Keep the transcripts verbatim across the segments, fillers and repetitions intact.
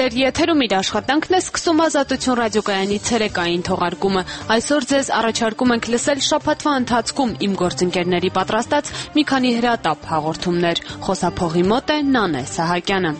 Ձեր եթերում իր աշխատանքն է սկսում Ազատություն ռադիոկայանի ցերեկային թողարկումը։ Այսօր ձեզ առաջարկում ենք լսել շաբաթվա ընթացքում իմ գործընկերների պատրաստած մի քանի հրատապ հաղորդումներ։ Խոսափողի մոտ է Նանե Սահակյանը։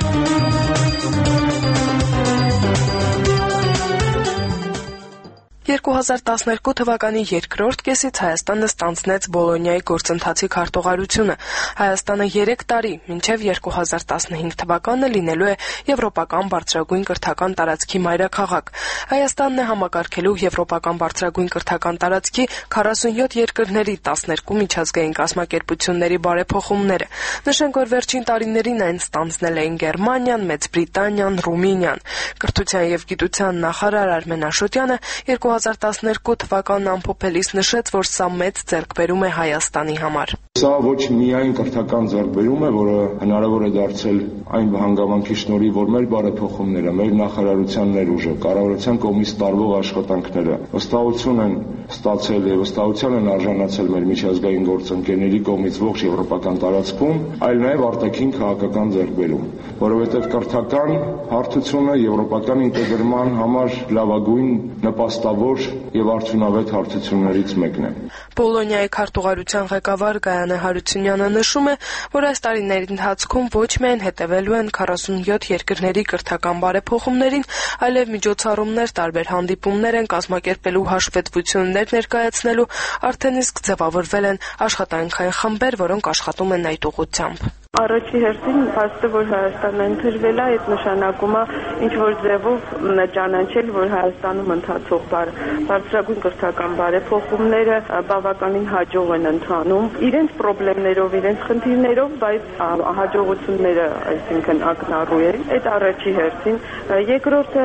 երկու հազար տասներկու թվականի երկրորդ կեսից Հայաստանը ստանձնեց Բոլոնիայի գործընթացի քարտուղարությունը։ Հայաստանը երեք տարի, մինչև երկու հազար տասնհինգ թվականը լինելու է Եվրոպական բարձրագույն կրթական տարածքի մայրաքաղաք։ Հայաստանն է համակարգելու Եվրոպական բարձրագույն կրթական տարածքի քառասունյոթ երկրների տասներկու միջազգային կազմակերպությունների բարեփոխումները։ Նշենք, որ վերջին տարիներին այն ստանձնել էին Գերմանիան, Մեծ Բրիտանիան, Ռումինիան։ Կրթության եւ գիտության նախարար Արմեն Աշոտյանը երկու հազար տասներկու թվականն ամփոփելիս նշեց, որ սա մեծ ձեռքբերում է Հայաստանի համար։ Սա ոչ միայն կրթական ձեռքբերում է, որը հնարավոր է դարձել այն հանգամանքի շնորհիվ, որ մեր բարեփոխումները, մեր նախարարության ներուժը, կառավարության կողմից տարվող աշխատանքները վստահություն են ստացել եւ վստահության են արժանացել մեր միջազգային գործընկերների կողմից ողջ եվրոպական տարածքում, այլ նաեւ արտաքին քաղաքական ձեռքբերում, որովհետեւ կրթական հարթությունը եվրոպական ինտեգրման համար լավագույն նպաստավոր եւ արդյունավետ հարթություններից մեկն է։ Բոլոնիայի քարտուղարության ղեկավար Գայանե Հարությունյանը նշում է, որ այս տարիների ընթացքում ոչ միայն հետևելու են քառասունյոթ երկրների կրթական բարեփոխումներին, այլև միջոցառումներ, տարբեր հանդիպումներ են կազմակերպելու, հաշվետվություններ ներկայացնելու, արդեն իսկ ձևավորվել են աշխատանքային խմբեր, որոնք աշխատում են այդ ուղղությամբ։ Առաջի հերթին փաստը, որ Հայաստանը ընտրվել է, այդ նշանակում է ինչ որ ձևով ճանաչել, որ Հայաստանում ընթացող բարձրագույն կրթական բարեփոխումները բավականին հաջող են ընթանում, իրենց խնդիրներով, իրենց խնդիրներով, բայց հաջողությունները, այսինքն ակնառու են, այդ առաջի հերթին։ Երկրորդը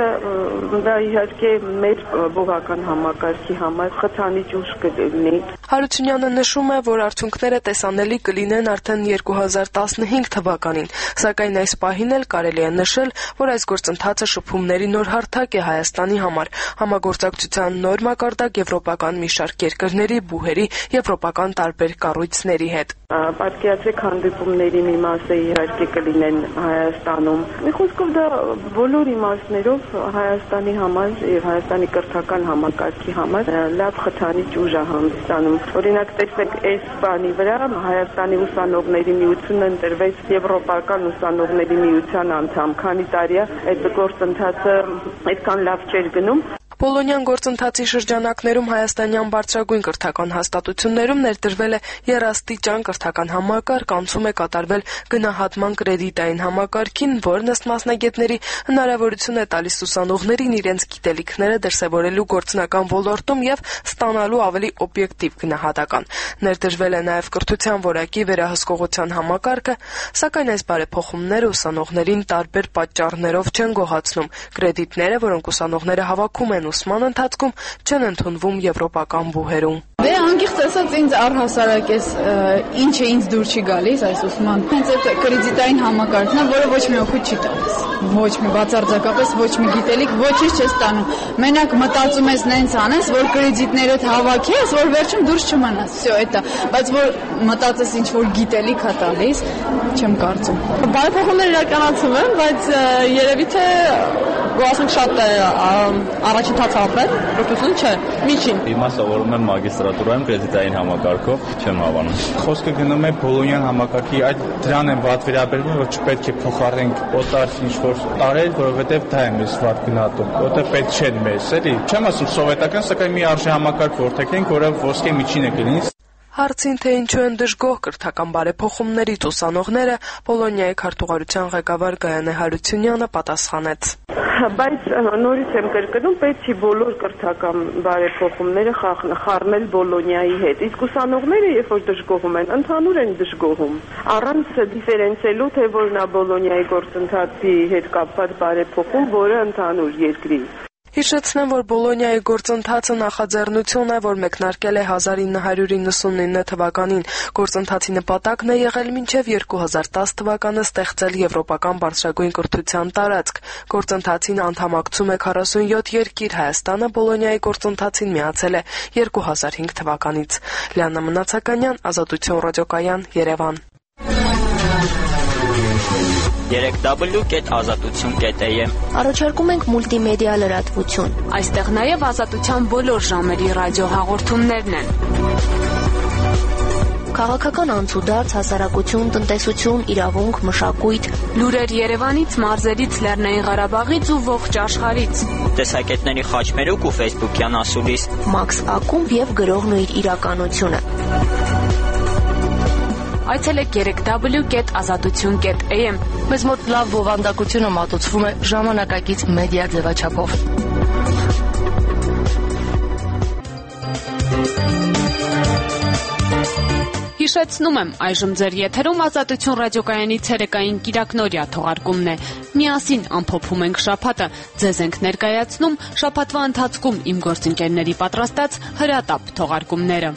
դա իհարկե մեր բողոքական համակարգի համար խթանիչ ուժ կլինի։ Հարությունյանը նշում է, որ արդյունքները տեսանելի կլինեն արդեն երկու հազար տասնհինգ թվականին, սակայն այս պահին էլ կարելի է նշել, որ այս գործընթացը շփումների նոր հարթակ է Հայաստանի համար, համագործակցության նոր մակարդակ եվրոպական մի շարք երկրների, բուհերի, եվրոպական տարբեր կառույցների հետ։ Պատկերացրեք, հանդիպումների մի մասը իհարկե կլինեն Հայաստանում։ Մի խոսքով դա բոլոր իմաստներով Հայաստանի համար եւ Հայաստանի կրթական համակարգի համար լավ խթանիչ ուժ է հանդիսանում։ Օրինակ, տեսեք, այս բանի վրա Հայաստանի ուսանողների միությունը ընտրվեց Եվրոպական ուսանողների միության անդամ։ Քանի տարի է այդ գործընթացը այդքան լավ չէր գնում։ Բոլոնյան գործընթացի շրջանակներում հայաստանյան բարձրագույն կրթական հաստատություններում ներդրվել է եռաստիճան կրթական համակարգ, անցում է կատարվել գնահատման կրեդիտային համակարգին, որն ըստ մասնագետների հնարավորություն է տալիս ուսանողներին իրենց գիտելիքները դրսևորելու գործնական ոլորտում եւ ստանալու ավելի օբյեկտիվ գնահատական։ Ներդրվել է նաեւ կրթության որակի վերահսկողության համակարգը, սակայն այս բարեփոխումները ուսանողներին տարբեր պատճառներով չեն գոհացնում։ Կրեդիտները, որոնք ուսանողները հավաքում են ուսման ընթացքում, չեն ընդունվում եվրոպական բուհերում։ Դե անկեղծ ասած, ինձ առհասարակ էս ինչ է ինձ դուր չի գալիս այս ուսման։ Հենց այդ կրեդիտային համակարգն է, որը ոչ մի օգուտ չի տալիս։ Ոչ մի բացարձակապես ոչ մի գիտելիք ոչինչ չես ստանում։ Մենակ մտածում ես նենց անես, որ կրեդիտներդ հավաքես, որ վերջում դուրս չմնաս։ Всё, էտա։ Բայց որ մտածես ինչ որ գիտելիք է տալիս, չեմ կարծում։ Բարեփոխումներ իրականացում են, բայց երևի թե գոհացնք շատ է առաջընթաց ապրել, պրոֆեսիոն չէ, միջին։ Հիմա սովորում եմ մագիստրատուրայում կրեդիտային համակարգով, չեմ հավանում։ Խոսքը գնում է բոլոնյան համակարգի, այդ դրան են վատ վերաբերվում, որ չպետք է փոխարենք օտար ինչ-որ տարել, որովհետև դա է մեզ վատ գնահատում, որտեղ պետք չէ մեզ, էլի։ Չեմ ասում սովետական, սակայն մի արժե համակարգ որդեգրենք, որը ոսկե միջին է կլինի։ Հարցին, թե ինչու են դժգոհ կրթական բարեփոխումներից ուսանողները, Բոլոնիայի քարտուղարության ղեկավար Գայանե Հարությունյանը պատասխանեց. Բայց նորից եմ կրկնում, պետք է բոլոր կրթական բարեփոխումները խառնել Բոլոնիայի հետ։ Իսկ ուսանողները, երբ որ դժգոհում են, ընդհանուր են դժգոհում, առանց դիֆերենցիալու, թե որն է Բոլոնիայի գործընթացի հետ կապված բարեփոխում, որը ընդհանուր երկրի։ Հիշեցնեմ, որ Բոլոնիայի գործընթացը նախաձեռնություն է, որ մեկնարկել է հազար ինը հարյուր իննսունինը թվականին։ Գործընթացի նպատակն է եղել մինչև երկու հազար տաս թվականը ստեղծել եվրոպական բարձրագույն կրթության տարածք։ Գործընթացին անդամակցում է քառասունյոթ երկիր, Հայաստանը Բոլոնիայի գործընթացին միացել է երկու հազար հինգ թվականից։ Լիաննա Մնացականյան, Ազատություն ռադիոկայան, Երևան։ երեք w կետ ազատություն կետ a m։ Առաջարկում ենք մուլտիմեդիա լրատվություն։ Այստեղ նաև ազատության բոլոր ժամերի ռադիոհաղորդումներն են։ Քաղաքական անցուդարձ, հասարակություն, տնտեսություն, իրավունք, մշակույթ, լուրեր Երևանից, մարզերից, Լեռնային Ղարաբաղից ու ողջ աշխարհից։ Տեսակետների խաչմերուկ ու ֆեյսբուքյան ասուլիս։ Մաքս ակումբ եւ գրողն ու իր իրականությունը։ Այցելեք երեք w կետ ազատություն կետ a m։ Մեզ մոտ լավ բովանդակությունը մատուցվում է ժամանակակից մեդիա ձևաչափով։ Հիշեցնում եմ, այժմ ձեր եթերում Ազատություն ռադիոկայանի ցերեկային կիրակնօրյա թողարկումն է։ Միասին ամփոփում ենք շաբաթը, ձեզ ենք ներկայացնում շաբաթվա ընթացքում իմ գործընկերների պատրաստած հրատապ թողարկումները։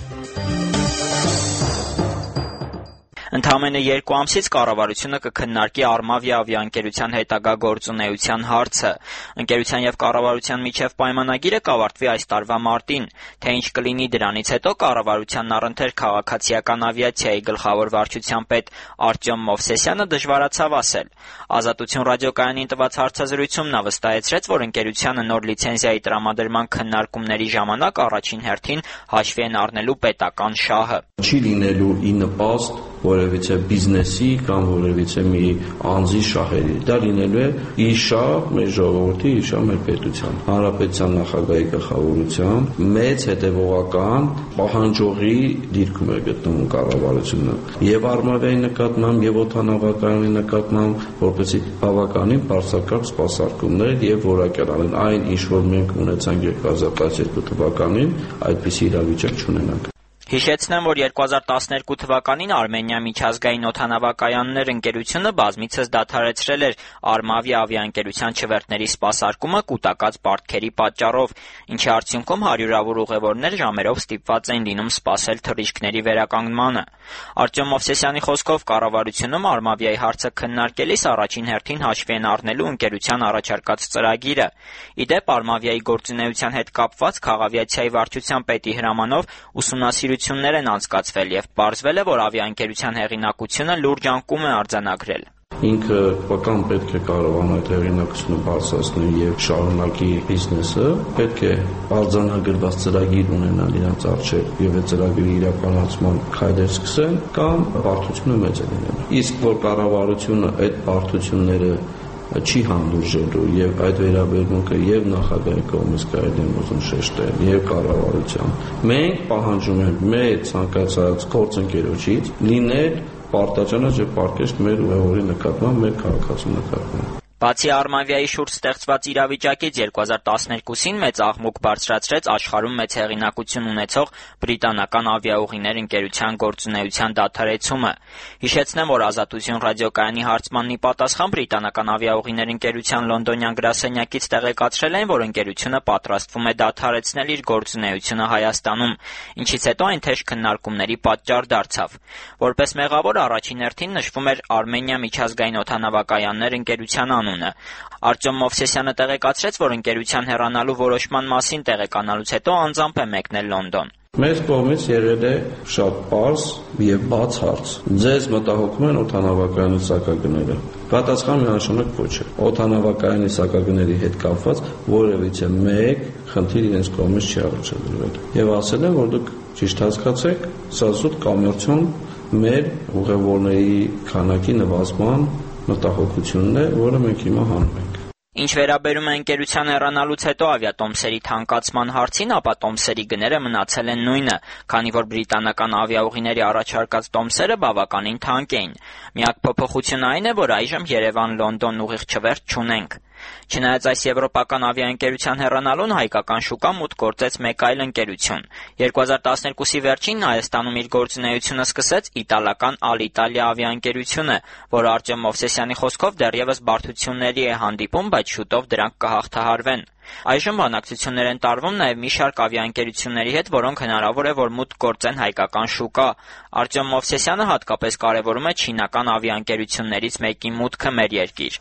Ընդամենը երկու ամսից կառավարությունը կքննարկի Արմավիա ավիաընկերության հետագա գործունեության հարցը։ Ընկերության եւ կառավարության միջև պայմանագիրը կավարտվի այս տարվա մարտին, թե ինչ կլինի դրանից հետո կառավարությանն առընթեր քաղաքացիական ավիացիայի գլխավոր վարչության պետ Արտյոմ Մովսեսյանը դժվարացավ ասել։ Ազատություն ռադիոկայանին տված հարցազրույցում նա վստահեցրեց, որ ընկերությանը նոր լիցենզիայի տրամադրման քննարկումների ժամանակ առաջին հերթին հաշվի են առնելու պետական շահը։ Չի լինելու ի նպաստ որևիցե բիզնեսի կամ որևիցե մի անձի շահերի։ Դա լինելու է ի շահ մեր ժողովրդի, ի շահ մեր պետության, հանրապետության նախագահի գլխավորությամբ մեծ հետևողական պահանջողի դիրքում է գտնվում կառավարությունը եւ Արմավիայի նկատմամբ եւ օդանավակայանի նկատմամբ, որպեսզի բավականին բարձրակարգ սպասարկումներ եւ որակյալ անեն այն, ինչ որ մենք ունեցանք երկու հազար տասներկու թվականին, այդպիսի իրավիճակ չունենանք։ Հիշեցնեմ, որ երկու հազար տասներկու թվականին Արմենիա միջազգային օդանավակայաններ ընկերությունը բազմիցս դադարեցրել էր Արմավիա ավիաընկերության չվերթների սպասարկումը կուտակած պարտքերի պատճառով, ինչի արդյունքում հարյուրավոր ուղևորներ ժամերով ստիպված էին լինում սպասել թռիչքների վերականգնմանը։ Արտյոմ Մովսեսյանի խոսքով կառավարությունում Արմավիայի հարցը քննարկելիս առաջին հերթին հաշվի են առնելու ընկերության առաջարկած ծրագիրը։ Ի դեպ, Արմավիայի գործունեության հետ կապված քաղավիացիայի վարչության պետի հրամանով ուսումնասիրություններ են անցկացվել եւ պարզվել է, որ ավիաընկերության հեղինակությունը լուրջ անկում է արձանագրել։ Ինքը բական պետք է կարողանա այդ հեղինակությունը բարձրացնել եւ շարունակի բիզնեսը, պետք է արձանագրված ծրագիր ունենալ իրենց առջեւ եւ այդ ծրագրի իրականացման քայլեր սկսեն կամ բարդությունը մեծ է լինելու։ Իսկ որ կառավարությունը այդ բարդությունները չի հանդուրժելու եւ այդ վերաբերմունքը եւ նախագահի կողմից կարելի է ուզում շեշտել եւ կառավարության։ Մենք պահանջում ենք մեր ցանկացած գործընկերոջից լինել պարտաճանաչ եւ պարկեշտ մեր ուղևորի նկատմամբ, մեր քաղաքացու նկատմամբ։ Բացի Արմավիայի շուրջ ստեղծված իրավիճակից երկու հազար տասներկուսին մեծ աղմուկ բարձրացրեց աշխարհում մեծ հեղինակություն ունեցող բրիտանական ավիաուղիներ ընկերության գործունեության դադարեցումը։ Հիշեցնեմ, որ Ազատություն ռադիոկայանի հարցմանն ի պատասխան բրիտանական ավիաուղիներ ընկերության լոնդոնյան գրասենյակից տեղեկացրել են, որ ընկերությունը պատրաստվում է դադարեցնել իր գործունեությունը Հայաստանում, ինչից հետո այն թեժ քննարկումների պատճառ դարձավ։ Որպես մեղավոր առաջին հերթին նշվում էր Արմենիա միջազգային օդանավակայաններ ընկերության անունը։ Արտյոմ Մովսեսյանը տեղեկացրեց, որ ընկերության հեռանալու որոշման մասին տեղեկանալուց հետո անձամբ է մեկնել Լոնդոն։ Մեզ կողմից եղել է շատ պարզ եւ բաց հարց։ Ձեզ մտահոգում են օդանավակայանի սակագները։ Պատասխանը միանշանակ ոչ է։ Օդանավակայանի սակագների հետ կապված որևիցե մեկ խնդիր իրենց կողմից չի առաջադրվել։ Եվ ասել են, որ դուք ճիշտ հասկացեք, սա զուտ կոմերցիոն մեր ուղևորների քանակի նվազման մտահոգությունն է, որը մենք հիմա հանում ենք։ Ինչ վերաբերում է ընկերության հեռանալուց հետո ավիատոմսերի թանկացման հարցին, ապա տոմսերի գները մնացել են նույնը, քանի որ բրիտանական ավիաուղիների առաջարկած տոմսերը բավականին թանկ էին։ Միակ փոփոխությունն այն է, որ այժմ Երևան-Լոնդոն ուղիղ չվերթ չունենք։ Չնայած այս եվրոպական ավիաընկերության հեռանալուն հայկական շուկա մուտք գործեց մեկ այլ ընկերություն։ երկու հազար տասներկուսի վերջին Հայաստանում իր գործունեությունը սկսեց իտալական Ալիտալիա ավիաընկերությունը, որը Արտյոմ Մովսեսյանի խոսքով դեռևս բարդությունների է հանդիպում, բայց շուտով դրանք կհաղթահարվեն։ Այժմ բանակցություններ են տարվում նաև մի շարք ավիաընկերությունների հետ, որոնք հնարավոր է, որ մուտք գործեն հայկական շուկա։ Արտյոմ Մովսեսյանը հատկապես կարևորում է չինական ավիաընկերություններից մեկի մուտքը մեր երկիր։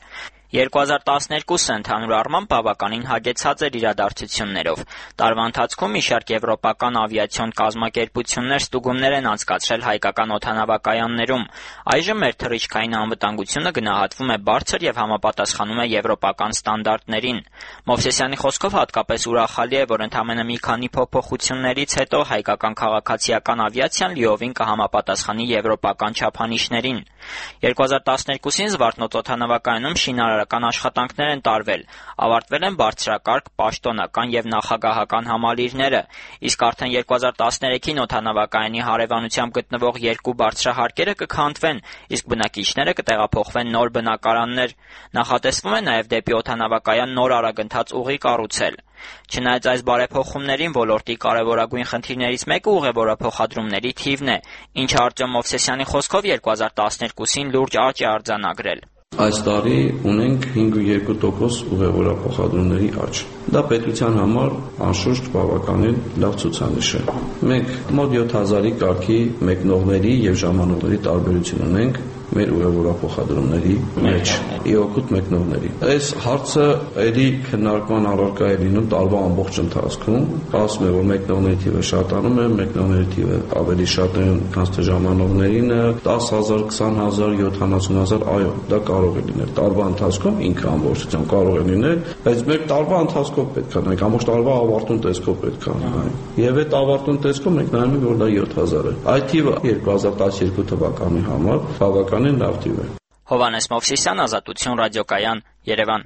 երկու հազար տասներկուսը ընդհանուր առմամբ բավականին հագեցած էր իրադարձություններով։ Տարվա ընթացքում մի շարք եվրոպական ավիացիոն կազմակերպություններ ստուգումներ են անցկացրել հայկական օդանավակայաններում։ Այժմ մեր թռիչքային անվտանգությունը գնահատվում է բարձր եւ համապատասխանում է եվրոպական ստանդարտներին։ Մովսեսյանի խոսքով հատկապես ուրախալի է, որ ընդամենը մի քանի փոփոխություններից հետո հայկական քաղաքացիական ավիացիան լիովին կհամապատասխանի եվրոպական չափանիշներին։ երկու հազար տասներկուսին Զվարթնոց օդանավակայանում շինարարական աշխատանքներ են տարվել, ավարտվել են բարձրակարգ, պաշտոնական եւ նախագահական համալիրները, իսկ արդեն երկու հազար տասներեքին օդանավակայանի հարևանությամբ գտնվող երկու բարձրահարկերը կքանդվեն, իսկ բնակիչները կտեղափոխվեն նոր բնակարաններ։ Նախատեսվում է նաեւ դեպի օդանավակայան նոր արագընթաց ուղի կառուցել։ Չնայած այս բարեփոխումներին ոլորտի կարևորագույն խնդիրներից մեկը ուղևորափոխադրումների թիվն է, ինչը Արտյոմ Մովսեսյանի խոսքով երկու հազար տասներկուսին լուրջ աճ է արձանագրել։ Այս տարի ունենք հինգ կoma երկու տոկոս ուղևորափոխադրումների աճ։ Դա պետության համար անշուշտ բավականին լավ ցուցանիշ է։ Մենք մոտ յոթ հազարի կարգի մեկնողների եւ ժամանողների տարբերություն ունենք մեր ուղևորափոխադրումների մեջ, իօգուտ մեկնողների։ Այս հարցը ելի քննարկման առարկա է լինում տարվա ամբողջ ընթացքում, ասում է, որ մեկնողների թիվը շատանում է, մեկնողների թիվը ավելի շատ է, քան թե ժամանողներինը, դաս հազար, քսան հազար, յոթանասուն հազար, այո, դա կարող է լինել։ Տարվա ընթացքում ինքը ամբողջությամբ կարող է լինել, բայց մեր տարվա ընթացքով պետք է նայենք, ամբողջ տարվա ավարտուն տեսքով պետք է նայենք։ Եվ այդ ավարտուն տեսքով մենք նայում ենք, որ դա յոթ հազար է։ Այդ թիվը երկու հազար տասներկու թվականի համար բավականին լավ թիվ է։ Հովհաննես Մովսիսյան, Ազատություն ռադիոկայան, Երևան։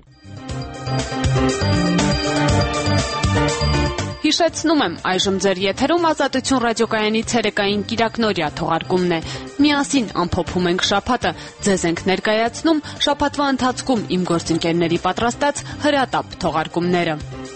Հիշեցնում եմ, այժմ ձեր եթերում Ազատություն ռադիոկայանի ցերեկային կիրակնօրյա թողարկումն է։ Միասին ամփոփում ենք շաբաթը, ձեզ ենք ներկայացնում շաբաթվա ընթացքում իմ գործընկերների պատրաստած հրատապ թողարկումները։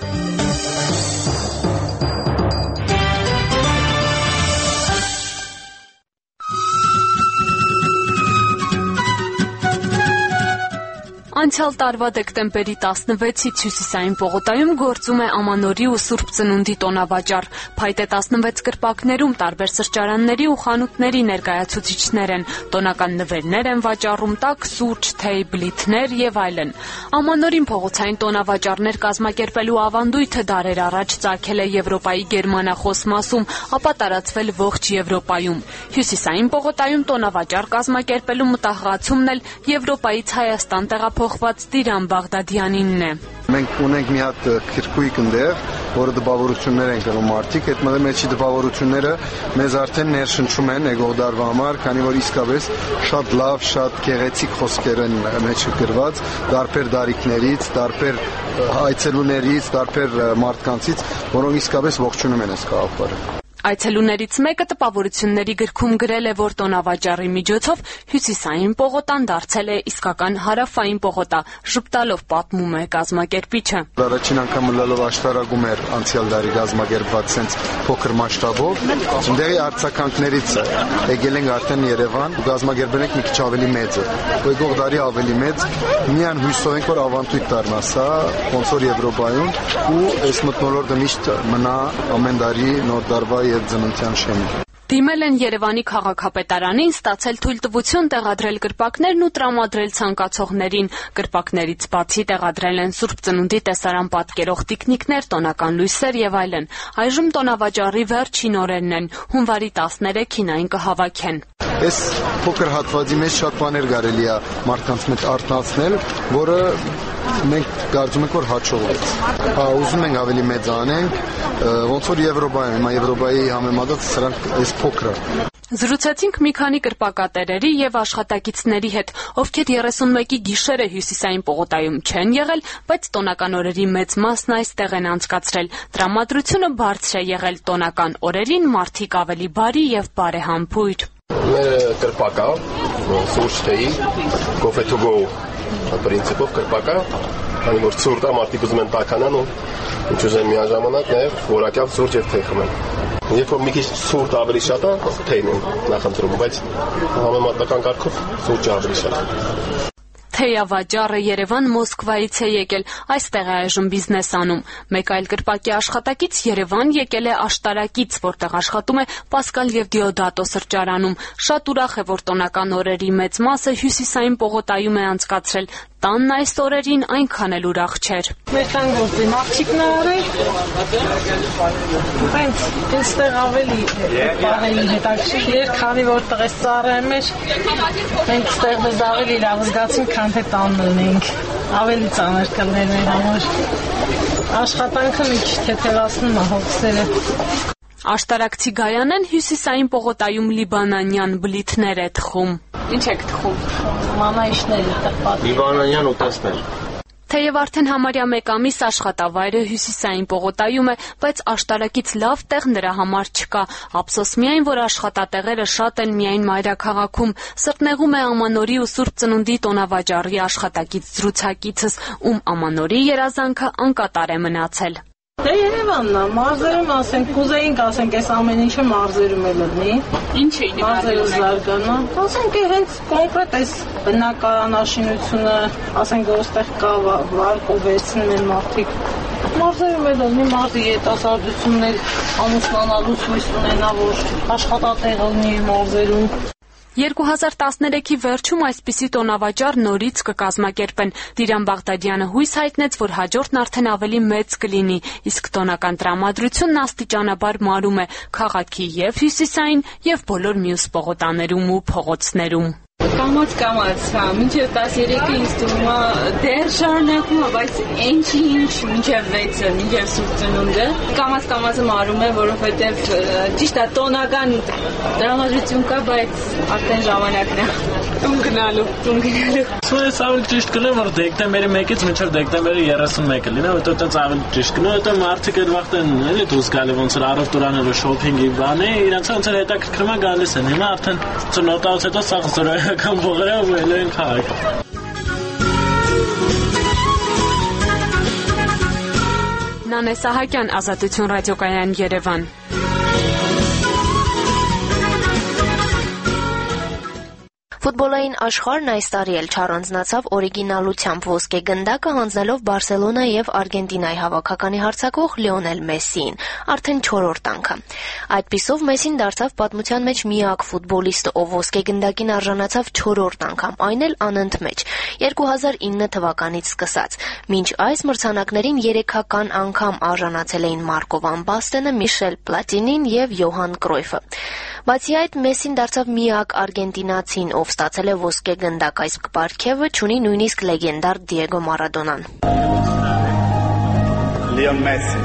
Անցյալ տարվա դեկտեմբերի տասնվեցից Հյուսիսային պողոտայում գործում է Ամանորի ու Սուրբ Ծնունդի տոնավաճառ։ Փայտե տասնվեց կրպակներում տարբեր սրճարանների ու խանութների ներկայացուցիչներ են, տոնական նվերներ են վաճառում, տաք սուրճ, թեյ, բլիթներ եւ այլն։ Ամանորին փողոցային տոնավաճառներ կազմակերպելու ավանդույթը դարեր առաջ ծագել է Եվրոպայի գերմանախոս մասում, ապա տարածվել ողջ Եվրոպայում։ Հյուսիսային պողոտայում տոնավաճառ կազմակերպելու մտահղացումն էլ Եվրոպայից Հայաստան տեղափոխված Տիրան Բաղդադյանինն է։ Մենք ունենք մի հատ քրկույկ ընդեղ, որը դպավորություններ են կրում մարդիկ, այդ մեջի դպավորությունները մեզ արդեն ներշնչում են եկող դարվա համար, քանի որ իսկապես շատ լավ, շատ գեղեցիկ խոսքեր են մեջը գրված, տարբեր դարիքներից, տարբեր այցելուներից, տարբեր մարդկանցից, որոնք իսկապես ողջունում են այս գաղափարը։ Այցելուներից մեկը տպավորությունների գրքում գրել է, որ տոնավաճառի միջոցով Հյուսիսային պողոտան դարձել է իսկական հարավային պողոտա, ժպտալով պատմում է կազմակերպիչը։ Առաջին անգամ լալով աշտարակում էր անցյալ դարի կազմակերպված sense փոքր մասշտաբով, դեղի արձականքներից եկել ենք արդեն Երևան, կազմակերպել ենք մի քիչ ավելի մեծը։ Եկող դարի ավելի մեծ, միան հույսով ենք, որ ավանդույթ դառնա սա, ոնց որ Եվրոպայում, ու այս մթնոլորտը միշտ մնա ամեն տարի նոր դարվա ծննդյան շեմի։ Դիմել են Երևանի քաղաքապետարանին, ստացել թույլտվություն տեղադրել կրպակներն ու տրամադրել ցանկացողներին։ Կրպակներից բացի տեղադրել են Սուրբ Ծնունդի տեսարան պատկերող տիկնիկներ, տոնական լույսեր եւ այլն։ Այժմ տոնավաճառի վերջին օրերն են, հունվարի տասներեքին այն կհավաքեն։ Այս փոքր հատվածի մեջ շատ բաներ կարելի է մարդկանց մեջ արտացնել, որը մենք կարծում ենք, որ հաջողվեց։ Հա, ուզում ենք ավելի մեծ անենք, ոնց որ Եվրոպայում, հիմա Եվրոպայի համեմատած սրանք այս փոքրը։ Զրուցեցինք մի քանի կրպակատերերի եւ աշխատակիցների հետ, ովքեր երեսունմեկի գիշերը Հյուսիսային պողոտայում չեն եղել, բայց տոնական օրերի մեծ մասն այստեղ են անցկացրել։ Տրամադրությունը բարձր է եղել տոնական օրերին, մարդիկ ավելի բարի եւ բարեհամբույր։ Մեր կրպակա, սուրճ թեյի, կոֆե to go պրինցիպով կրպակա, քանի որ սուրտա մարդիկ ուզում են տականան ու ինչ ուզեն միաժամանակ նաև որակյալ սուրճ եւ թեյ խմեն։ Երբ որ մի քիչ սուրճ ավելի շատ է, թեյն են նախընտրում, բայց համեմատական կարգով սուրճը ավելի շատ է։ Թեյավաճառը Երևան Մոսկվայից է եկել, այստեղ է այժմ բիզնես անում։ Մեկ այլ կրպակի աշխատակից Երևան եկել է աշտարակից, որտեղ աշխատում է Պասկալ եւ Դիոդատո սրճարանում։ Շատ ուրախ է, որ տոնական օրերի մեծ մասը Հյուսիսային պողոտայում է անցկացրել, տանն այս օրերին այնքան էլ ուրախ չէր։ Մեր տան գործին աղջիկն է արել։ Հենց այստեղ ավելի բարելի հետաքրքիր, քանի որ տղես ծառը մեր, մենք այստեղ մեզ ավելի լավ զգացինք, քան թե տանն ունենք։ Ավելի ծանր կլներ մեր համար։ Աշխատանքը մի քիչ թեթևացնում է հոգսերը։ Աշտարակցի Գայանեն հյուսիսային պողոտայում լիբանանյան բլիթներ է թխում։ Ինչ եք թխում։ Մանայիշներ տխպատ։ Լիբանանյան ուտեստներ։ Թեև արդեն համարյա մեկ ամիս աշխատավայրը հյուսիսային պողոտայում է, բայց աշտարակից լավ տեղ նրա համար չկա։ Ափսոս միայն, որ աշխատատեղերը շատ են միայն մայրաքաղաքում։ Սրտնեղում է Ամանորի ու Սուրբ Ծնունդի տոնավաճառի աշխատակից զրուցակիցս, ում Ամանորի երազանքը անկատար է մնացել։ Դե Երևանն է, մարզերում ասենք, կուզեինք ասենք, այս ամեն ինչը մարզերում է լինի։ Ինչ էինի մարզերում զարգանա։ Ասենք, հենց կոնկրետ այս բնակարանաշինությունը, ասենք, որ այստեղ կա վարկով վերցնում են մարդիկ։ Մարզերում է լինի, մարզի երիտասարդություններ ամուսնանալու ցույց ունենա, որ աշխատատեղ լինի մարզերում։ երկու հազար տասներեքի վերջում այսպիսի տոնավաճառ նորից կկազմակերպեն։ Տիրան Բաղդադյանը հույս հայտնեց, որ հաջորդն արդեն ավելի մեծ կլինի, իսկ տոնական տրամադրությունն աստիճանաբար մարում է քաղաքի եւ հյուսիսային եւ բոլոր մյուս պողոտաներում ու փողոցներում։ Կամաց-կամաց, հա, մինչև տասներեքը ինձ թվում է դեռ շարունակում է, բայց ինչ-ինչ, մինչև վեցը, մինչև Սուրբ Ծնունդը, կամաց-կամացը մարում է, որովհետև ճիշտ է, տոնական տրամադրություն կա, բայց արդեն ժամանակն է տուն գնալու, տուն գնալու։ Սույս ավելի ճիշտ կլինի, որ դեկտեմբերի մեկից մինչև դեկտեմբերի երեսունմեկը լինի, որտեղ այդպես ավելի ճիշտ կլինի, որտեղ մարդիկ այդ վաղտեն էլի դուրս գալի ոնց էր առևտուրաները շոփինգի բանի, իրանց ոնց էր հետաքրքրում է գալիս են։ Հիմա արդեն ծնոտից հետո սա զորայական փողերը ու ելեն քաղաք։ Նանե Սահակյան, Ազատություն ռադիոկայան, Երևան։ Ֆուտբոլային աշխարհն այս տարի էլ չառանձնացավ օրիգինալությամբ ոսկե գնդակը հանձնելով Բարսելոնա եւ Արգենտինայի հավաքականի հարձակվող Լիոնել Մեսսիին, արդեն չորրորդ անգամ։ Այդպիսով Մեսսին դարձավ պատմության մեջ միակ ֆուտբոլիստը, ով ոսկե գնդակին արժանացավ չորրորդ անգամ, այն էլ անընդմեջ, երկու հազար ինը թվականից սկսած։ Մինչ այս մրցանակներին երեքական անգամ արժանացել էին Մարկո վան Բաստենը, Միշել Պլատինին եւ Յոհան Կրոյֆը։ Բացի այդ, Մեսսին դարձավ միակ արգենտինացին, ով ստացել է ոսկե գնդակ, այս պարգևը չունի նույնիսկ լեգենդար Դիեգո Մարադոնան։ Լիոն Մեսսի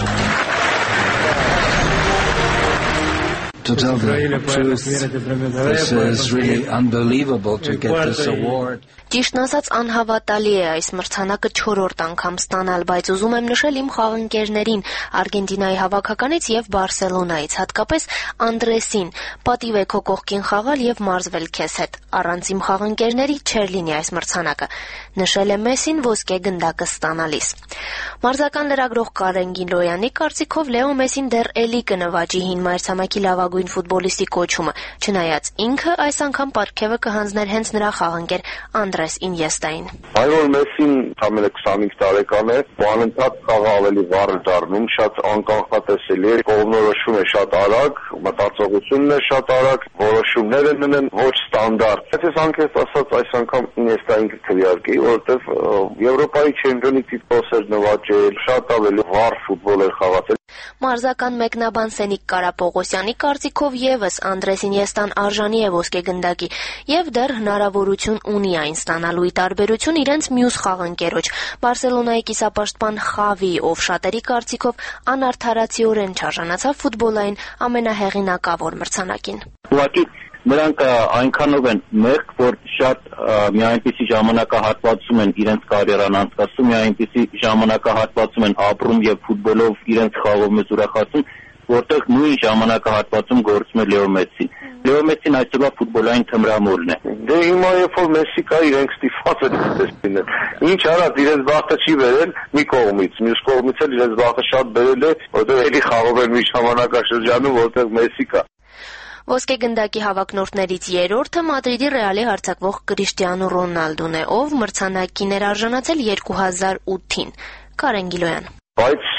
To tell the truth, this is really unbelievable to get this award. Ճիշտն ասած, անհավատալի է այս մրցանակը չորրորդ անգամ ստանալ, բայց ուզում եմ նշել իմ խաղընկերներին Արգենտինայի հավաքականից եւ Բարսելոնայից, հատկապես Անդրեսին։ Պատիվ է քո կողքին խաղալ եւ մարզվել քեզ հետ։ Առանց իմ խաղընկերների չէր լինի այս մրցանակը, նշել է Մեսսին ոսկե գնդակը ստանալիս։ Մարզական լրագրող Կարեն Գիլոյանի կարծիքով Լեո Մեսսին դեռ էլի կնվաճի հին մայրցամաքի լավագույն ֆուտբոլիստի կոչումը, չնայած ինքը այս անգամ պարգևը կհանձներ հենց նրա խաղընկեր Անդրես Ինյեստային։ Այն որ Մեսսին ամենը քսանհինգ տարեկան է, բանընդհատ խաղը ավելի վառ դառնում, շատ անկանխատեսելի է, կողմնորոշում է շատ արագ, մտածողությունն է շատ արագ, որոշումները ունեն ոչ ստանդարտ։ Ես անկեղծ ասած այս անգամ Ինյեստային քվեարկեի, որովհետև Եվրոպայի չեմպիոնի տիտղոս էր նվաճել, շատ ավելի վառ ֆուտբոլ էր խաղացել։ Մարզական մեկնաբան Սենիկ Կարապողոսյանի կարծիքով եւս Անդրես Ինյեստան արժանի է ոսկե գնդակի եւ դեռ հնարավորություն ունի այն ստանալու ի տարբերություն իրենց մյուս խաղընկերոջ Բարսելոնայի կիսապաշտպան Խավի, ով շատերի կարծիքով անարդարացիորեն չարժանացավ ֆուտբոլային ամենահեղինակավոր մրցանակին։ Ուղղակի նրանք այնքանով են մեղք, որ շատ մի այնպիսի ժամանակահատվածում են իրենց կարիերան անցկացնում, մի այնպիսի ժամանակահատվածում են ապրում եւ ֆուտբոլով իրենց խաղով մեծ ուրախացում, որտեղ նույն ժամանակահատվածում գործում է Լեո Մեսսին։ Լեո Մեսսին այսօրվա ֆուտբոլային թմրամոլն է։ Դե հիմա երբ որ Մեսսի կա, իրենք ստիփված են տեսնին։ Ինչ արած, իրենց բախտը չի վերել մի կողմից, մյուս կողմից էլ իրենց բախտը շատ վերել է, որտեղ էլի խաղով են մի ժամանակաշրջանում, որտեղ Մեսսի կա։ Ոսկե գնդակի հավակնորդներից երրորդը Մադրիդի Ռեալի հարձակվող Կրիշտիանո Ռոնալդուն է, ով մրցանակին էր արժանացել երկու հազար ութին։ Կարեն Գիլոյան։ Բայց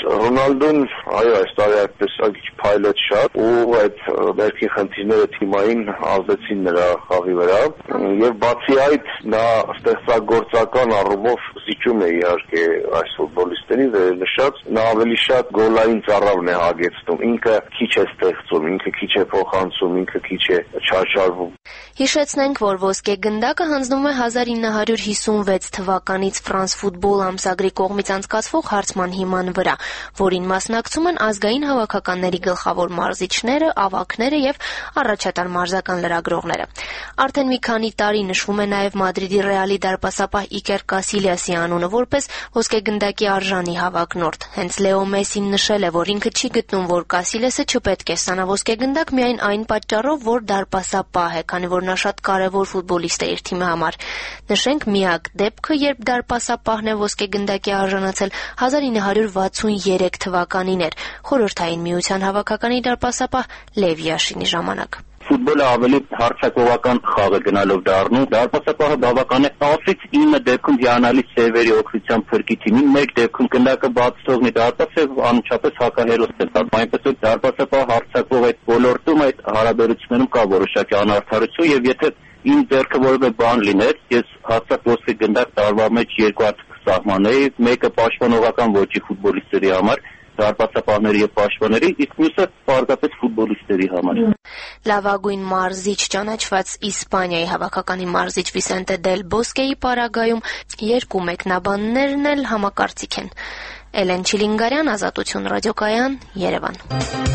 Ռոնալդոն այո, այս տարի այդպես ագիչ փայլեց շատ ու այդ վերքի խնդիրները թիմային ազդեցին նրա խաղի վրա եւ բացի այդ նա ստեղծագործական առումով զիջում է իհարկե այս ֆուտբոլիստերին վերնշած նա ավելի շատ գոլային ծառավն է հագեցնում ինքը քիչ է ստեղծում ինքը քիչ է փոխանցում ինքը քիչ է չարչարվում Հիշեցնենք, որ ոսկե գնդակը հանձնվում է հազար ինը հարյուր հիսունվեց թվականից France Football ամսագրի կողմից անցկացվող հարցման հիման վրա, որին մասնակցում են ազգային հավաքականների գլխավոր մարզիչները, ավագները եւ առաջատար մարզական լրագրողները։ Արդեն մի քանի տարի նշվում է նաեւ Մադրիդի Ռեալի դարպասապահ Իկեր Կասիլիասի անունը որպես ոսկե գնդակի արժանի հավակնորդ։ Հենց Լեո Մեսին նշել է, որ ինքը չի գտնում, որ Կասիլիասը չպետք է ստանա ոսկե գնդակ միայն այն պատճառով, որ դարպասապահ է, քանի որ նա շատ կարևոր ֆուտբոլիստ է իր թիմի համար։ Նշենք միակ դեպքը, երբ դարպասապահն է ոսկե գնդակի արժանացել հազար ինը հարյուր վաթսուներեք թվականին էր Խորհրդային Միության հավաքականի դարպասապահ Լև Յաշինի ժամանակ։ Ֆուտբոլը ավելի հարցակողական խաղ է գնալով դառնում։ Դարպասապահը բավական է տասից ինը դեպքում հիանալի սևերի օգնությամբ փրկի թիմին, մեկ դեպքում գնդակը բաց թողնի դարպասը անմիջապես հակահերոս է տալիս։ Այնպես որ դարպասապահը հարցակող այդ ոլորտում այդ հարաբերություններում կա որոշակի անարդարություն եւ եթե իմ ձեռքը որևէ բան լիներ, ես հաստատ ոսկե գնդակ տարվա մեջ երկու հատ սահմանեի, մեկը պաշտպանողական ոճի ֆուտբոլիստերի համար, դարպասապահների եւ պաշտպանների, իսկ մյուսը պարզապես ֆուտբոլիստերի համար։ Լավագույն մարզիչ ճանաչված Իսպանիայի հավաքականի մարզիչ Վիսենտե դել Բոսկեի պարագայում երկու մեկնաբաններն էլ համակարծիք են։ Էլեն Չիլինգարյան, Ազատություն ռադիոկայան, Երևան։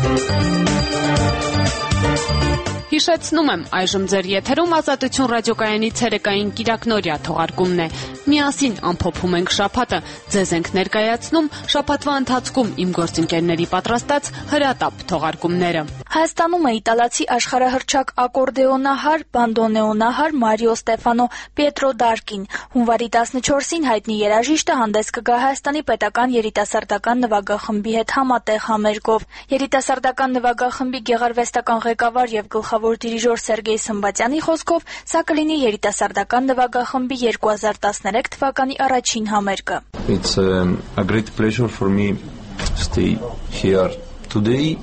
Հիշեցնում եմ, այժմ ձեր եթերում Ազատություն ռադիոկայանի ցերեկային կիրակնօրյա թողարկումն է։ Միասին ամփոփում ենք շաբաթը, ձեզ ենք ներկայացնում շաբաթվա ընթացքում իմ գործընկերների պատրաստած հրատապ թողարկումները։ Հայաստանում է իտալացի աշխարհահռչակ ակորդեոնահար, բանդոնեոնահար Մարիո Ստեֆանո Պիետրոդարկին։ Հունվարի տասնչորսին հայտնի երաժիշտը հանդես կգա Հայաստանի պետական երիտասարդական նվագախմբի հետ համատեղ համերգով։ Երիտասարդական նվագախմբի գեղարվեստական ղեկավար եւ գլխավոր դիրիժոր Սերգեյ Սմբատյանի խոսքով սա կլինի երիտասարդական նվագախմբի երկու հազար տասներեք թվականի առաջին համերգը։ It's um, a great pleasure for me stay here today.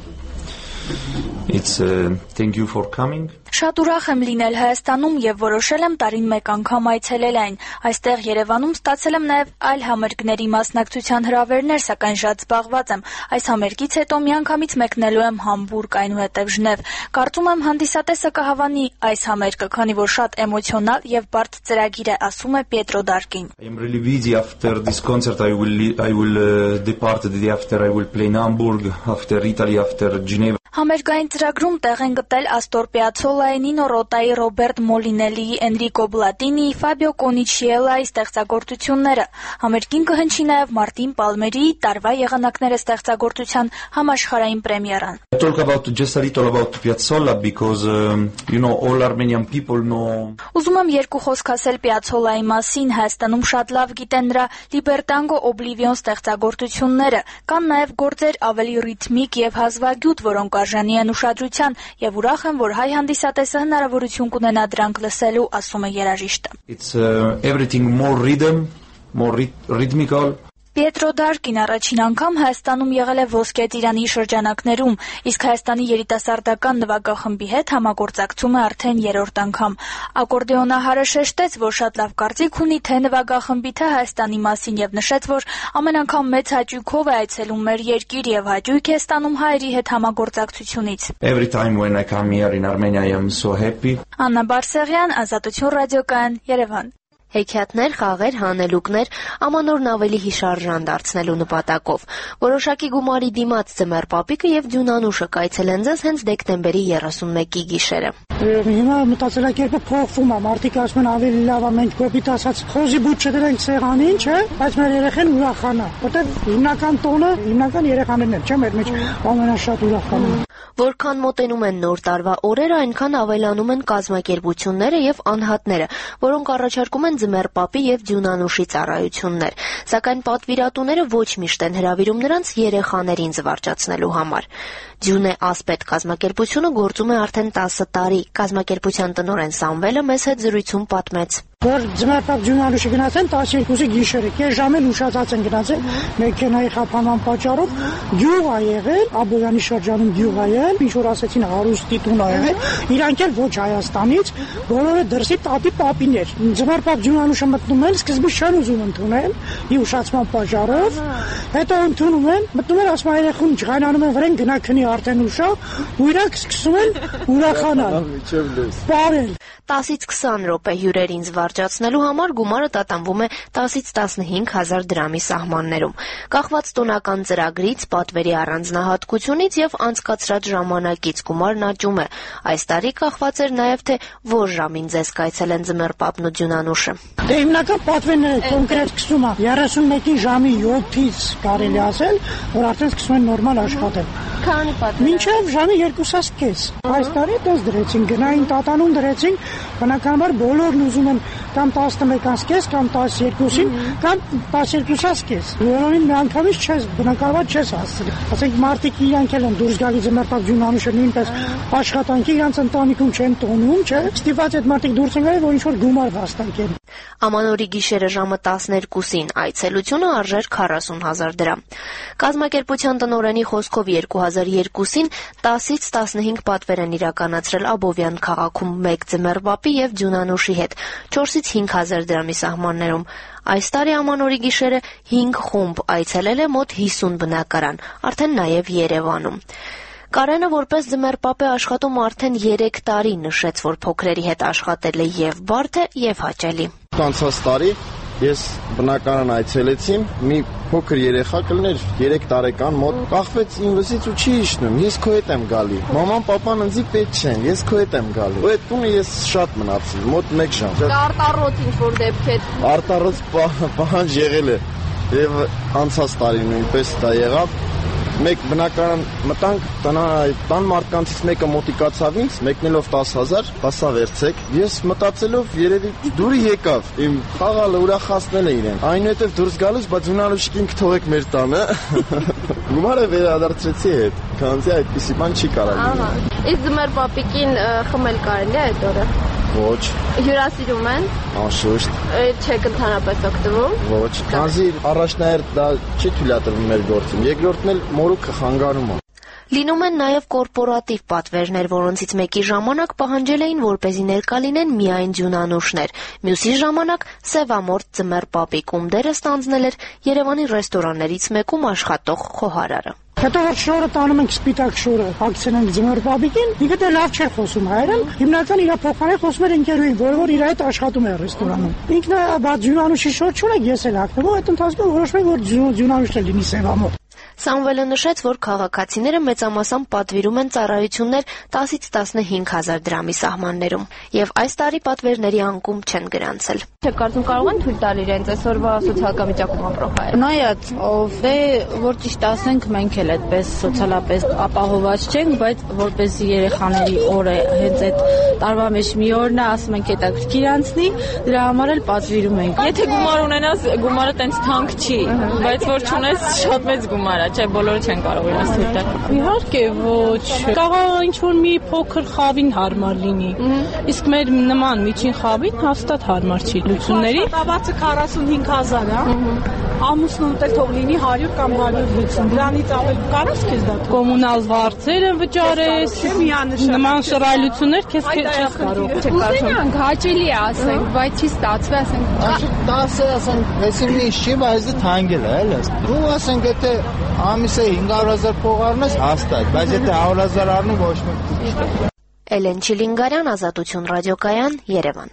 It's uh, thank you for coming. Շատ ուրախ եմ լինել Հայաստանում եւ որոշել եմ տարին մեկ անգամ այցելել այն։ Այստեղ Երևանում ստացել եմ նաեւ այլ համերգների մասնակցության հրավերներ, սակայն շատ զբաղված եմ։ Այս համերգից հետո միանգամից մեկնելու եմ Համբուրգ, այնուհետեւ Ժնև։ Կարծում եմ հանդիսատեսը կհավանի այս համերգը, քանի որ շատ էմոցիոնալ եւ բարդ ծրագիր է, ասում է Պիետրոդարկին։ I am really busy after this concert. I will I will uh, depart the day after. I will play in Hamburg, after Italy, after Geneva. Համերգային ծրագրում տեղ են գտել Աստոր Պիացոլայի, Նինո Ռոտայի, Ռոբերտ Մոլինելիի, Էնրիկո Բլատինի, Ֆաբիո Կոնիչիելայի ստեղծագործությունները։ Համերգին կհնչի նաև Մարտին Պալմերի տարվա եղանակները ստեղծագործության համաշխարհային պրեմիերան։ I talk about just a little about Piazzolla because um, you know all Armenian people know. Ուզում եմ երկու խոսք ասել Պիացոլայի մասին, Հայաստանում շատ լավ գիտեն նրա Լիբերտանգո Օբլիվիոն ստեղծագործությունները։ Կան նաև գործեր ավելի ռիթմիկ եւ հազվագյուտ, որոնք արժանի են ուշադրության, եւ ուրախ եմ, որ հայ հանդիսատեսը հնարավորություն կունենա դրանք լսելու, ասում է երաժիշտը։ It's uh, everything more rhythm, more rhythmical. Պիետրոդարկին առաջին անգամ Հայաստանում եղել է Ոսկե Ծիրանի շրջանակներում, իսկ Հայաստանի երիտասարդական նվագախմբի հետ համագործակցում է արդեն երրորդ անգամ։ Ակորդեոնահարը շեշտեց, որ շատ լավ կարծիք ունի թե նվագախմբի, թե Հայաստանի մասին եւ նշեց, որ ամեն անգամ մեծ հաճույքով է այցելում մեր երկիր եւ հաճույք է ստանում հայերի հետ համագործակցությունից։ Every time when I come here in Armenia I am so happy. Աննա Բարսեղյան, Ազատություն ռադիոկայան, Երևան։ Հեքիաթներ, խաղեր, հանելուկներ ամանորն ավելի հիշարժան դարձնելու նպատակով։ Որոշակի գումարի դիմաց Ձմեռ Պապիկը եւ Ձյունանուշը կայցելեն ձեզ հենց դեկտեմբերի երեսունմեկի գիշերը։ Հիմա մտածելակերպը փոխվում է, մարդիկ ասում են ավելի լավ է մենք կոպիտ ասած խոզի բուտ չդրենք սեղանին, չէ՞, բայց մեր երեխեն ուրախանա, որտեղ հիմնական տոնը հիմնական երեխաներն են, չէ՞, մեր մեջ ամենաշատ ուրախանում։ Որքան մոտենում են նոր տարվա օրերը, այնքան ավելանում են կազմակերպությունները եւ անհատները, որոնք առաջարկում են Ձմեռ Պապի եւ Ձյունանուշի ծառայություններ, սակայն պատվիրատուները ոչ միշտ են հրավիրում նրանց երեխաներին զվարճացնելու համար։ Ձյունե Ասպետ կազմակերպությունը գործում է արդեն տասը տարի։ Կազմակերպության տնօրեն Սամվելը մեզ հետ զրույցում պատմեց. Որ ձմեռապատ ջունալուշի գնացեն տասներկուսի գիշերը, կես ժամ էլ ուշացած են գնացել մեքենայի խափանման պատճառով, գյուղ ա եղել, Աբովյանի շրջանում գյուղ ա եղել, ինչ որ ասեցին հարուստի տուն ա եղել, իրանք էլ ոչ Հայաստանից, բոլորը դրսի տատի պապիներ։ Ձմեռապատ ջունալուշը մտնում են, սկզբից չեն ուզում ընդունել, ի ուշացման պատճառով, հետո ընդունում են, մտնում են ասում երեխուն ջղայնանում են վրան գնա քնի արդեն ուշա, ու իրանք սկսում են ուրախանալ։ Բարել տասից քսան րոպե հյուրերին զվարճացնելու համար գումարը տատանվում է տասից տասնհինգ հազար դրամի սահմաններում։ Կախված տոնական ծրագրից, պատվերի առանձնահատկությունից եւ անցկացրած ժամանակից գումարն աճում է։ Այս տարի կախված էր նաեւ թե որ ժամին ձեզ կայցելեն ձմեռապապն ու ջունանուշը։ Դե հիմնական պատվերները կոնկրետ սկսում է երեսունմեկի ժամի յոթից կարելի ասել, որ արդեն սկսում են նորմալ աշխատել։ Քանի պատվեր։ Մինչև ժամի երկուսից կես։ Այս տարի դες դրեցին, գնային տատանուն դրեցին, բնականաբար բոլորն ուզում են կամ տասնմեկից կես կամ տասներկուսին կամ տասներկուսից կես։ Բոլորին միանգամից չես բնականաբար չես հասցրի։ Ասենք մարդիկ իրանք էլ են դուրս գալի ձմեռապատ ջունանուշը նույնպես աշխատանքի իրանց ընտանիքում չեն տոնում, չէ՞։ Ստիպված այդ մարդիկ դուրս են գալի, որ ինչ որ գումար վաստակեն։ Ամանորի գիշերը ժամը տասներկուսին այցելությունը արժեր քառասուն հազար դրամ։ Կազմակերպության տնօրենի խոսքով երկու հազար երկուսին տասից տասնհինգ պատվեր են իրականացրել Աբովյան քաղաքում մեկ ձմեռապապի եւ ջունանուշի հետ, չորսից հինգ հազար դրամի սահմաններում։ Այս տարի Ամանորի գիշերը հինգ խումբ այցելել է մոտ հիսուն բնակարան, արդեն նաեւ Երևանում։ Կարենը որպես ձմեռապապ է աշխատում արդեն երեք տարի, նշեց, որ փոքրերի հետ աշխատել է եւ բարդ է եւ հաճելի։ Անցած տարի ես բնակարան այցելեցի, մի փոքր երեխա կլներ երեք տարեկան մոտ, կախվեց ինձից ու չի իջնում, ես քո հետ եմ գալի։ Մաման, պապան ինձ պետք չեն, ես քո հետ եմ գալի։ Ու այդ տունը ես շատ մնացի, մոտ մեկ ժամ։ Արտառոտ ինչ որ դեպքեր։ Արտառոտ պահանջ եղել է եւ անցած տարի նույնպես դա եղավ։ Մեկ բնակարան մտանք, տան մարդկանցից մեկը մոտիկացավ ինձ, մեկնելով տասը հազար, ասա վերցեք։ Ես մտածելով երևի դուրի եկավ, իմ խաղալը ուրախացնել է իրեն։ Այնուհետև դուրս գալուց, բայց ջունանուշը ինքը թողեք մեր տանը։ Գումարը վերադարձրեցի հետ, քանզի այդպիսի բան չի կարող լինել։ Իսկ ձմեռապապիկին խմել կարելի է այդ օրը։ Ոչ։ Հյուրասիրում են։ Անշուշտ։ Չեք ընդհանրապես օգտվում։ Ոչ։ Քանզի առաջնահերթ դա չի թույլատրվում մեր գործին։ Երկրորդն էլ մորուքը խանգարում է։ Լինում են նաև կորպորատիվ պատվերներ, որոնցից մեկի ժամանակ պահանջել էին, որպեսզի ներկա լինեն միայն ջունանուշներ։ Մյուսի ժամանակ սևամորթ ձմեռապապի կումդերը ստանձնել էր Երևանի ռեստորաններից մեկում աշխատող խոհարարը։ Հետո որ շորը տանում ենք սպիտակ շորը, ակցիան ենք ձմեռապապիկին, ինքը դե լավ չէր խոսում հայերեն, հիմնական իր փոխարեն խոսում էր ընկերուհին, որը որ իր հետ աշխատում է ռեստորանում։ Ինքն է բաց ջունանուշի շոր չունեք, ես էլ հագնում, այդ ընթացքում որոշում ենք, որ ջունանուշը լինի սևամորթ։ Սամվելը նշեց, որ քաղաքացիները մեծամասամբ պատվիրում են ծառայություններ տասից տասնհինգ հազար դրամի սահմաններում, եւ այս տարի պատվերների անկում չեն գրանցել։ Թե կարծում կարող են թույլ տալ իրենց այսօրվա սոցիալական վիճակում ապրող հայերը։ Նայած, ով է, որ ճիշտ ասենք, մենք էլ այդպես սոցիալապես ապահոված չենք, բայց որպեսզի երեխաների օրը հենց այդ տարվա մեջ մի օրն է, ասում ենք հետաքրքիր անցնի, դրա համար էլ պատվիրում ենք։ Եթե գումար ունենաս, գումարը տենց թանկ չի, բայց որ չունես, շատ մեծ գումար է, չէ, բոլորը չեն կարող իրենց թույլ տալ։ Իհարկե ոչ, կարող ինչ որ մի փոքր խավին հարմար լինի։ Իսկ մեր նման միջին խավին հաստատ հարմար չի լուծումների։ Տաբացը քառասունհինգ հազար է։ Ամուսնու ուտել թող լինի հարյուր կամ հարյուր հիսուն։ Դրանից ավել կարաս քեզ դա կոմունալ վարձերը վճարես, նման շռայլություններ քեզ չես կարող։ Ուզենանք հաճելի է ասենք, բայց չի ստացվի, ասենք։ Դասը ասենք, այսինքն ինչ չի, բայց դա թանկել է, էլի։ Ու ասենք, եթե ամիսը հինգ հարյուր հազար փող առնես, հաստատ, բայց եթե հարյուր հազար առնի, ոչ մեկ չի։ Էլեն Չիլինգարյան, Ազատություն ռադիոկայան, Երևան։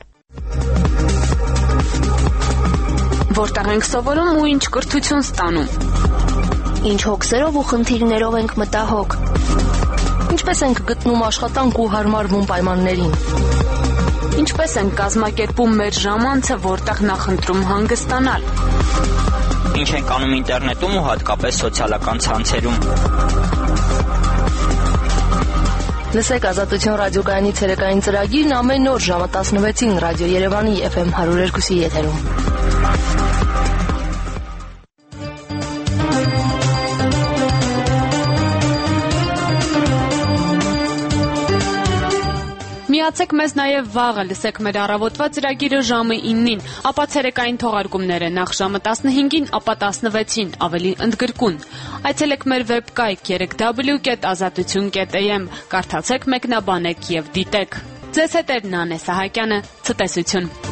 Որտեղ ենք սովորում ու ինչ կրթություն ստանում։ Ինչ հոգսերով ու խնդիրներով ենք մտահոգ։ Ինչպես ենք գտնում աշխատանք ու հարմարվում պայմաններին։ Ինչպես ենք կազմակերպում մեր ժամանցը, որտեղ նախընտրում հանգստանալ։ Ինչ ենք անում ինտերնետում ու հատկապես սոցիալական ցանցերում։ Լսեք Ազատություն ռադիոկայանի ցերեկային ծրագիրն ամեն օր ժամը տասնվեցին Ռադիո Երևանի Էֆ Էմ հարյուր երկու եթերում։ Միացեք մեզ նաև վաղը, լսեք մեր առավոտվա ծրագիրը ժամը իննին, ապա ցերեկային թողարկումները նախ ժամը տասնհինգին, ապա տասնվեցին, ավելի ընդգրկուն։ Այցելեք մեր վեբկայք երեք w կետ ազատություն կետ a m, կարդացեք, մեկնաբանեք եւ դիտեք։ Ձեզ հետ է Նանե Սահակյանը, ցտեսություն։